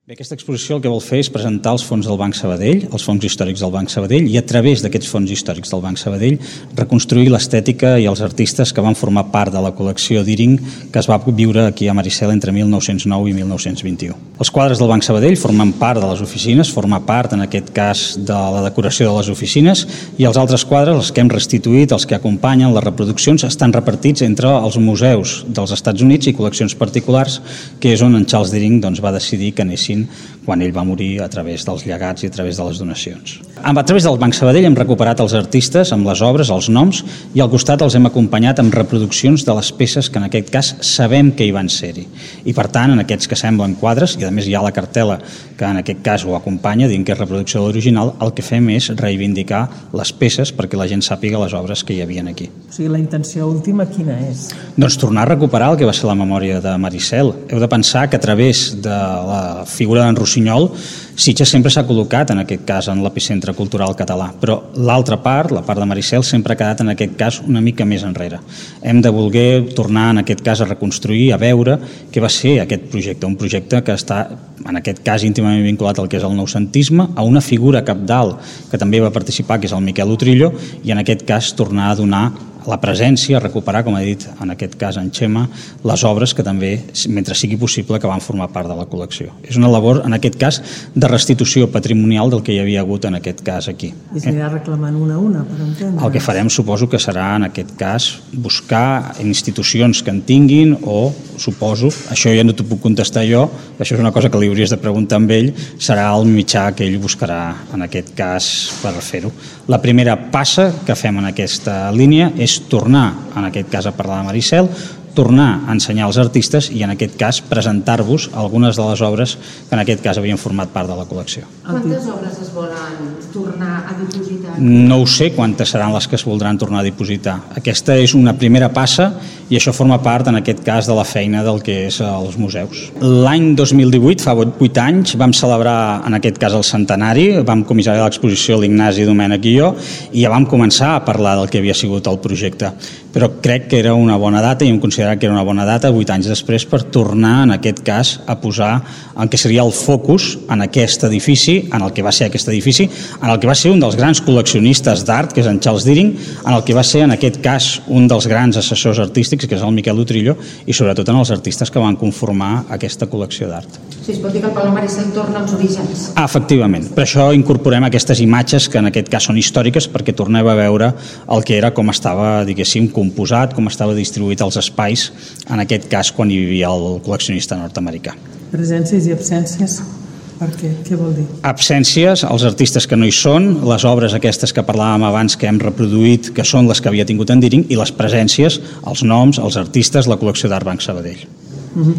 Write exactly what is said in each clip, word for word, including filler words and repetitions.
Bé, aquesta exposició el que vol fer és presentar els fons del Banc Sabadell, els fons històrics del Banc Sabadell, i a través d'aquests fons històrics del Banc Sabadell reconstruir l'estètica i els artistes que van formar part de la col·lecció Deering que es va viure aquí a Maricel entre mil nou-cents nou i mil nou-cents vint-i-u. Els quadres del Banc Sabadell formen part de les oficines, forma part, en aquest cas, de la decoració de les oficines, i els altres quadres, els que hem restituït, els que acompanyen les reproduccions, estan repartits entre els museus dels Estats Units i col·leccions particulars, que és on en Charles Deering doncs, va decidir que anessin quan ell va morir a través dels llegats i a través de les donacions. A través del Banc Sabadell hem recuperat els artistes amb les obres, els noms, i al costat els hem acompanyat amb reproduccions de les peces que en aquest cas sabem que hi van ser-hi. I per tant, en aquests que semblen quadres, i a més hi ha la cartel·la que en aquest cas ho acompanya, dient que és reproducció de l'original, el que fem és reivindicar les peces perquè la gent sàpiga les obres que hi havia aquí. O sigui, la intenció última quina és? Doncs tornar a recuperar el que va ser la memòria de Maricel. Heu de pensar que a través de la figura d'en Rossinyol, Sitges sempre s'ha col·locat, en aquest cas, en l'epicentre cultural català, però l'altra part, la part de Maricel, sempre ha quedat, en aquest cas, una mica més enrere. Hem de voler tornar, en aquest cas, a reconstruir, a veure què va ser aquest projecte, un projecte que està, en aquest cas, íntimament vinculat al que és el noucentisme, a una figura cabdal que també va participar, que és el Miquel Utrillo, i en aquest cas tornar a donar la presència, recuperar, com ha dit en aquest cas en Xema, les obres que també, mentre sigui possible, que van formar part de la col·lecció. És una labor, en aquest cas, de restitució patrimonial del que hi havia hagut en aquest cas aquí. I s'anirà reclamant una a una, per entendre? El que farem, suposo que serà, en aquest cas, buscar institucions que en tinguin o, suposo, això ja no t'ho puc contestar jo, això és una cosa que li hauries de preguntar amb ell, serà el mitjà que ell buscarà, en aquest cas, per fer-ho. La primera passa que fem en aquesta línia és tornar, en aquest cas, a parlar de Maricel, tornar a ensenyar als artistes i, en aquest cas, presentar-vos algunes de les obres que, en aquest cas, havien format part de la col·lecció. Quantes obres es volen tornar a dipositar? No ho sé quantes seran les que es voldran tornar a dipositar. Aquesta és una primera passa i això forma part, en aquest cas, de la feina del que és els museus. L'any dos mil divuit, fa vuit anys, vam celebrar, en aquest cas, el centenari, vam comissariar l'exposició l'Ignasi Domènech i jo, i ja vam començar a parlar del que havia sigut el projecte. Però crec que era una bona data i hem considerat que era una bona data, vuit anys després, per tornar, en aquest cas, a posar en què seria el focus en aquest edifici, en el que va ser aquest edifici, en el que va ser un dels grans col·leccionistes d'art, que és en Charles Deering, en el que va ser, en aquest cas, un dels grans assessors artístics, que és el Miquel Utrillo, i sobretot en els artistes que van conformar aquesta col·lecció d'art. Sí, es pot dir que el Palau Maricel torna als orígens. Ah, efectivament. Per això incorporem aquestes imatges que en aquest cas són històriques perquè tornem a veure el que era, com estava, diguéssim, composat, com estava distribuït als espais, en aquest cas quan hi vivia el col·leccionista nord-americà. Presències i absències, per què? Què vol dir? Absències, els artistes que no hi són, les obres aquestes que parlàvem abans que hem reproduït, que són les que havia tingut en Deering, i les presències, els noms, els artistes, la col·lecció d'art Banc Sabadell. Uh-huh.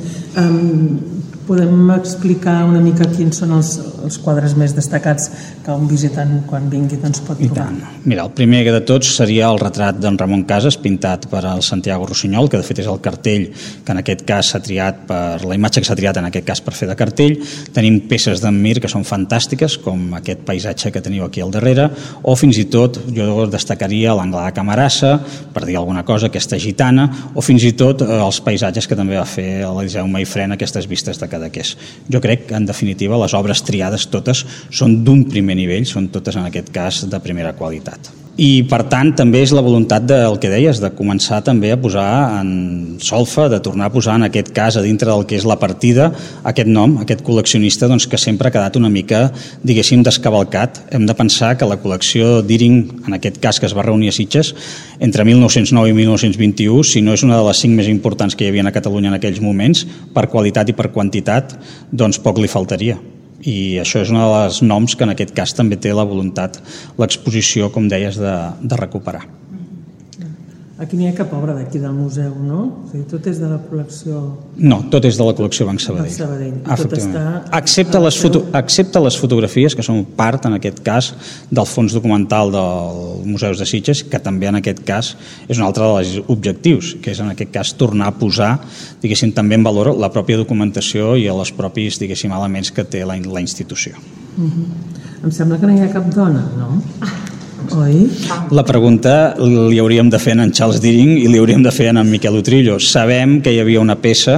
um, Podem explicar una mica quins són els, els quadres més destacats que un visitant, quan vingui, doncs pot trobar? I tant. Mira, el primer de tots seria el retrat d'en Ramon Casas, pintat per el Santiago Rossinyol, que de fet és el cartell que en aquest cas s'ha triat per la imatge que s'ha triat en aquest cas per fer de cartell. Tenim peces d'en Mir que són fantàstiques, com aquest paisatge que teniu aquí al darrere, o fins i tot jo destacaria l'angle de Camarassa, per dir alguna cosa, aquesta gitana, o fins i tot eh, els paisatges que també va fer l'Eliseu Maifrén, aquestes vistes de Cadaqués. Jo crec que, en definitiva, les obres triades totes són d'un primer nivell, són totes, en aquest cas, de primera qualitat. I, per tant, també és la voluntat del que deies, de començar també a posar en solfa, de tornar a posar, en aquest cas, a dintre del que és la partida, aquest nom, aquest col·leccionista, doncs, que sempre ha quedat una mica, diguéssim, descavalcat. Hem de pensar que la col·lecció Deering, en aquest cas, que es va reunir a Sitges, entre mil nou-cents nou i mil nou-cents vint-i-u, si no és una de les cinc més importants que hi havia a Catalunya en aquells moments, per qualitat i per quantitat, doncs poc li faltaria. I això és un dels noms que en aquest cas també té la voluntat, l'exposició, com deies, de, de recuperar. Aquí n'hi ha cap obra d'aquí del museu, no? O sigui, tot és de la col·lecció... No, tot és de la col·lecció Banc Sabadell. Banc Sabadell. Tot està... Excepte les, foto... excepte les fotografies, que són part, en aquest cas, del fons documental dels museus de Sitges, que també, en aquest cas, és un altre dels objectius, que és, en aquest cas, tornar a posar, diguéssim, també en valor la pròpia documentació i els propis, diguéssim, elements que té la, la institució. Uh-huh. Em sembla que no hi ha cap dona, no? Oi? La pregunta li hauríem de fer a en Charles Deering i li hauríem de fer a en Miquel Utrillo. Sabem que hi havia una peça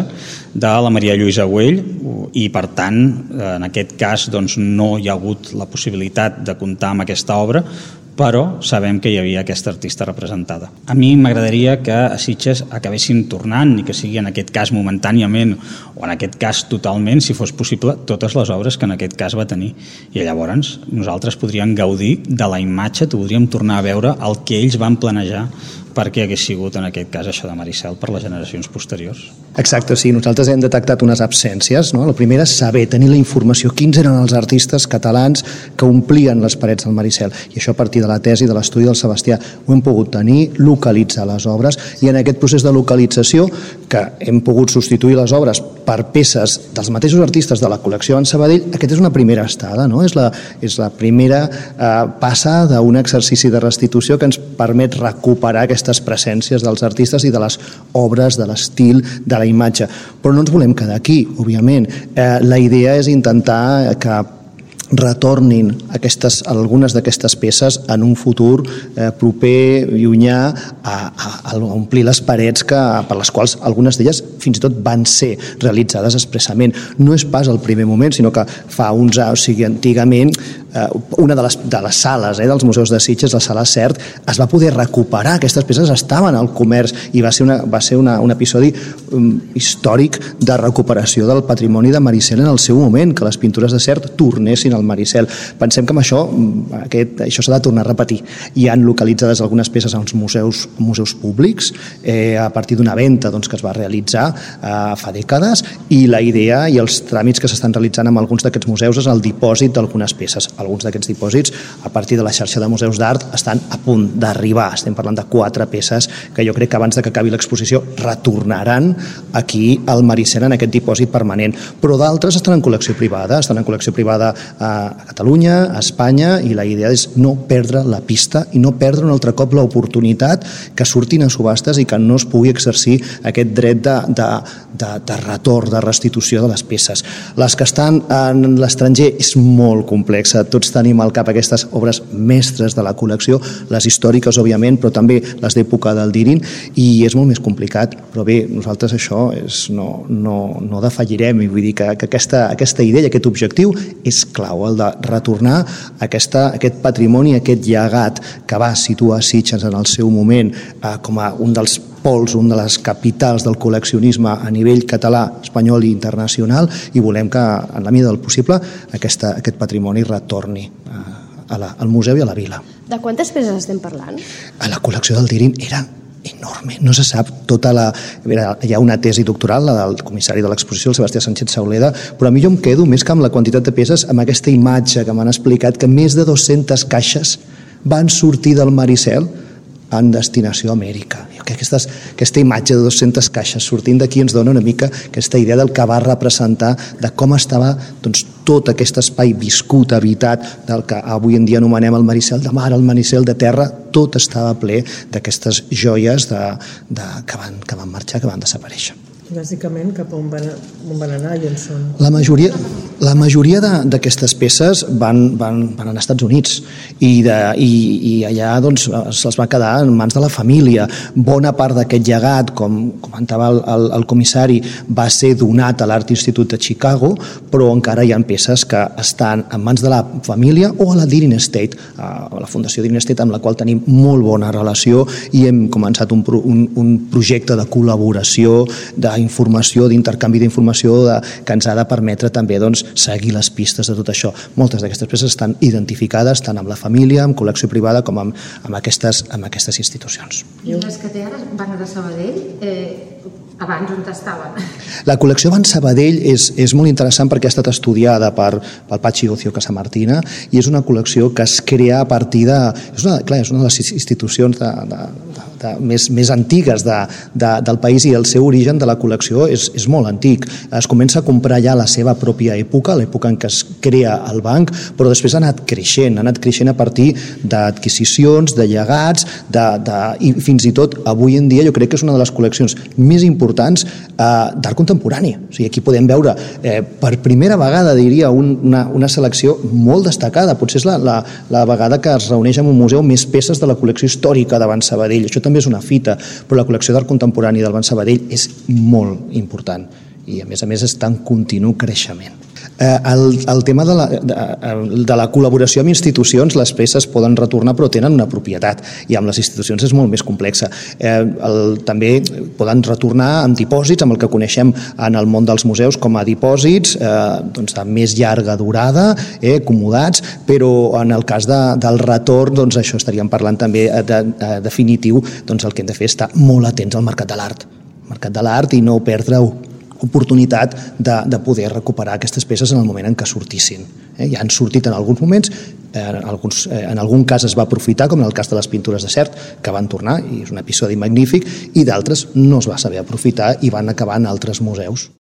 de la Maria Lluïsa Güell i, per tant, en aquest cas doncs, no hi ha hagut la possibilitat de comptar amb aquesta obra, però sabem que hi havia aquesta artista representada. A mi m'agradaria que a Sitges acabessin tornant, i que sigui en aquest cas momentàniament o en aquest cas totalment, si fos possible, totes les obres que en aquest cas va tenir. I llavors nosaltres podríem gaudir de la imatge, podríem tornar a veure el que ells van planejar perquè hagués sigut en aquest cas això de Maricel per les generacions posteriors. Exacte, sí, nosaltres hem detectat unes absències, no? La primera és saber, tenir la informació, quins eren els artistes catalans que omplien les parets del Maricel, i això a partir de la tesi de l'estudi del Sebastià ho hem pogut tenir, localitzar les obres, i en aquest procés de localització que hem pogut substituir les obres per peces dels mateixos artistes de la col·lecció en Sabadell, aquesta és una primera estada, no? És la, és la primera eh, passa d'un exercici de restitució que ens permet recuperar aquestes presències dels artistes i de les obres, de l'estil, de la imatge. Però no ens volem quedar aquí, òbviament. Eh, la idea és intentar que retornin aquestes, algunes d'aquestes peces en un futur eh, proper, llunyà, a, a, a omplir les parets que, per les quals algunes d'elles fins i tot van ser realitzades expressament. No és pas el primer moment, sinó que fa uns anys, o sigui, antigament, eh, una de les, de les sales eh, dels museus de Sitges, la sala Cert, es va poder recuperar. Aquestes peces estaven al comerç i va ser, una, va ser una, un episodi um, històric de recuperació del patrimoni de Maricel en el seu moment, que les pintures de Cert tornessin al Maricel. Pensem que amb això aquest, això s'ha de tornar a repetir. Hi han localitzades algunes peces als museus, museus públics eh, a partir d'una venda doncs, que es va realitzar eh, fa dècades, i la idea i els tràmits que s'estan realitzant amb alguns d'aquests museus és el dipòsit d'algunes peces. Alguns d'aquests dipòsits a partir de la xarxa de museus d'art estan a punt d'arribar. Estem parlant de quatre peces que jo crec que abans de que acabi l'exposició retornaran aquí al Maricel en aquest dipòsit permanent. Però d'altres estan en col·lecció privada, estan en col·lecció privada a Catalunya, a Espanya, i la idea és no perdre la pista i no perdre un altre cop l'oportunitat que surtin a subhastes i que no es pugui exercir aquest dret de, de, de, de retorn, de restitució de les peces. Les que estan en l'estranger és molt complexa, tots tenim al cap aquestes obres mestres de la col·lecció, les històriques òbviament, però també les d'època del Dirin, i és molt més complicat, però bé, nosaltres això és, no, no, no defallirem, i vull dir que, que aquesta, aquesta idea i aquest objectiu és clau, el de retornar aquesta, aquest patrimoni, aquest llegat que va situar Sitges en el seu moment eh, com a un dels pols, un de les capitals del col·leccionisme a nivell català, espanyol i internacional, i volem que, en la mida del possible, aquesta, aquest patrimoni retorni eh, a la, al museu i a la vila. De quantes peces estem parlant? A la col·lecció del Dirin era enorme, no se sap tota la... Hi ha una tesi doctoral, la del comissari de l'exposició, el Sebastià Sánchez Sauleda, però a mi jo em quedo més que amb la quantitat de peces, amb aquesta imatge que m'han explicat, que més de dues-centes caixes van sortir del Maricel en destinació a Amèrica. Jo crec que aquestes, aquesta imatge de dues-centes caixes sortint d'aquí ens dona una mica aquesta idea del que va representar, de com estava doncs, tot aquest espai viscut, habitat, del que avui en dia anomenem el Maricel de mar, el Maricel de terra, tot estava ple d'aquestes joies de, de, que, van, que van marxar, que van desaparèixer. Bàsicament, cap on van, on van anar i on són? La majoria, la majoria d'aquestes peces van, van, van anar als Estats Units i, de, i, i allà doncs, se'ls va quedar en mans de la família. Bona part d'aquest llegat, com comentava el, el, el comissari, va ser donat a l'Art Institute de Chicago, però encara hi ha peces que estan en mans de la família o a la Deering Estate, a la Fundació Deering Estate, amb la qual tenim molt bona relació, i hem començat un, un, un projecte de col·laboració, de informació, d'intercanvi d'informació de, que ens ha de permetre també doncs, seguir les pistes de tot això. Moltes d'aquestes peces estan identificades tant amb la família, amb col·lecció privada, com amb, amb, aquestes, amb aquestes institucions. I les que té ara van a Sabadell, eh, abans on estaven? La col·lecció Van Sabadell és, és molt interessant perquè ha estat estudiada per, pel Patxi Ocio Casamartina, i és una col·lecció que es crea a partir de... És una, clar, és una de les institucions de, de, de, de, més, més antigues de, de, del país, i el seu origen de la col·lecció és, és molt antic. Es comença a comprar ja la seva pròpia època, l'època en què es crea el banc, però després ha anat creixent, ha anat creixent a partir d'adquisicions, de llegats, de, de, i fins i tot avui en dia jo crec que és una de les col·leccions més importants eh, d'art contemporani. O sigui, aquí podem veure eh, per primera vegada, diria, un, una, una selecció molt destacada. Potser és la, la, la vegada que es reuneix en un museu més peces de la col·lecció històrica de Van Sabadell. Això també és una fita, però la col·lecció d'art contemporani del Van Sabadell és molt important. i a més a més està en continu creixement. El, el tema de la, de, de la col·laboració amb institucions, les peces poden retornar però tenen una propietat, i amb les institucions és molt més complexa. Eh, el, també poden retornar amb dipòsits, amb el que coneixem en el món dels museus com a dipòsits eh, doncs de més llarga durada, eh, acomodats, però en el cas de, del retorn, doncs això estaríem parlant també de, de definitiu, doncs el que hem de fer és estar molt atents al mercat de l'art, mercat de l'art i no perdre oportunitat de, de poder recuperar aquestes peces en el moment en què sortissin. Eh? Ja han sortit en alguns moments, eh, en, alguns, eh, en algun cas es va aprofitar, com en el cas de les pintures de Sert, que van tornar, i és un episodi magnífic, i d'altres no es va saber aprofitar i van acabar en altres museus.